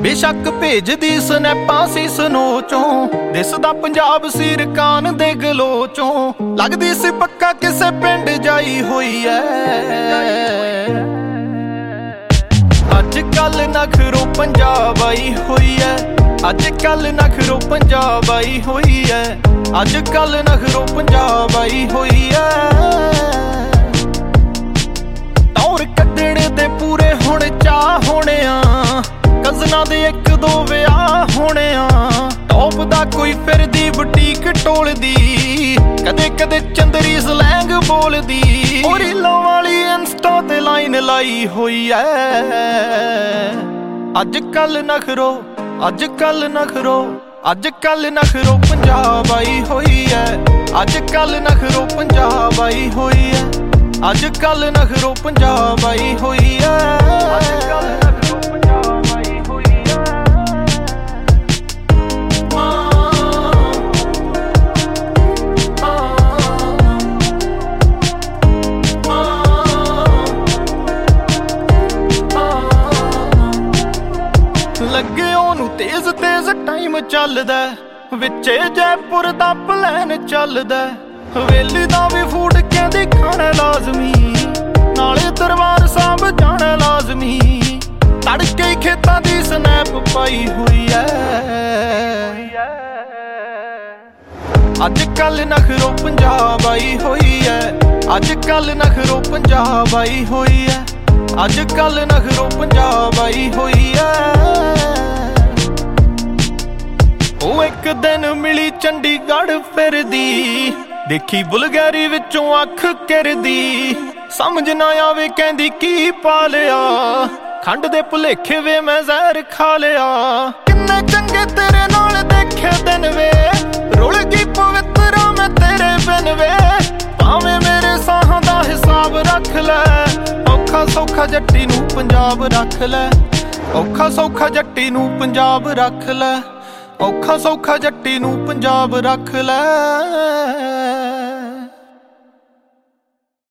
बेशक भेजदी स्नैपां सी स्नो चों, दिसदा पंजाब सीर कान दे गलो चों, लगदी सी पक्का किसे पिंड जाई होई ऐ। अज कल नखरो पंजाब आई होई ऐ, अज कल नखरो पंजाब आई होई ऐ, अज कल नखरो पंजाब आई होई ऐ। तौर कड्डणे ते पूरे हुण चाह होने आ, कज़ना दे एक दो विआह होने आ, टॉप दा कोई फिरदी बुटीक टोलदी, कदे कदे चंदरी स्लैंग बोलदी, ओ रीलों वाली इंस्टा ते लाइन लाई होई ऐ। अज कल नखरो, अज कल नखरो, अज कल नखरो पंजाब आई होई ऐ, अज कल नखरो पंजाब आई होई ऐ, अज कल नखरो पंजाब आई होई ऐ, अज कल नखरो पंजाब आई होई ऐ। लगे ओनू तेज तेज टाइम चलदा, विचे जयपुर दा प्लैन चलदा, हवेली दा भी फूड कहंदी खाना लाजमी, नाले दरबार साहब जाना लाजमी, तड़के खेतां दी स्नैप पाई हुई ऐ। अज कल नखरो पंजाब आई होई ऐ, अज कल नखरो पंजाब आई होई ऐ, अज कल नखरो पंजाब आई होई ऐ। ओ एक दिन मिली चंडीगढ़ फिरदी, देखी बुलगैरी विचों अख किरदी, समझ ना आवे कहंदी की पा लिया, खंड दे भुलेखे वे मैं जहर खा लिया। किन्ने चंगे तेरे नाल देखे दिन वे, रुल गई पवित्रा मैं तेरे बिन वे, भावें मेरे साहां दा हिसाब रख लै, औखा सौखा जट्टी नूं पंजाब रख लै, औखा सौखा जट्टी नूं पंजाब रख लै, औखा सौखा जट्टी नूं पंजाब रख लै।